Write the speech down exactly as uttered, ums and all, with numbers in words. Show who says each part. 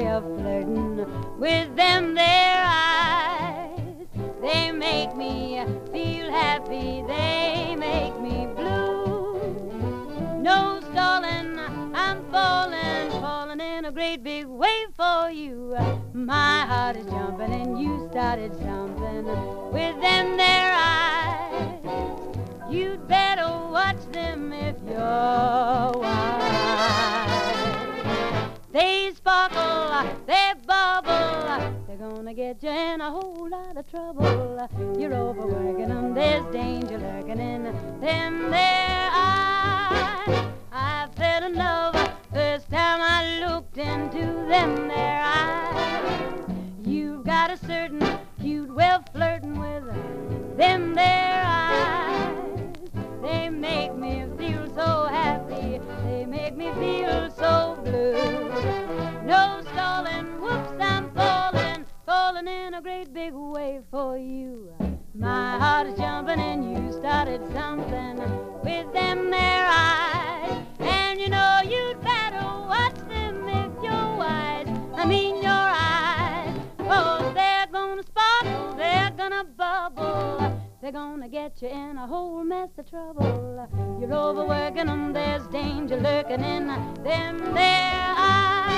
Speaker 1: you're flirting with them there eyes. They make me feel happy, they make me blue. No stalling, I'm falling, falling in a great big wave for you. My heart is jumping and you started something with them there eyes. You'd better watch them if you're wise. They sparkle, they bubble, they're gonna get you in a whole lot of trouble. You're overworking them, there's danger lurking in them there eyes. I fell in love first time I looked into them there eyes. You've got a certain cute way of flirting with them there eyes. They make me feel so happy, they make me feel so blue. No stalling, whoops, I'm falling, falling in a great big wave for you. My heart is jumping and you started something with them there eyes. And you know you'd better watch them if you're wise. I mean your eyes, 'cause they're gonna sparkle, they're gonna bubble, they're gonna get you in a whole mess of trouble. You're overworking them, there's danger lurking in them there eyes.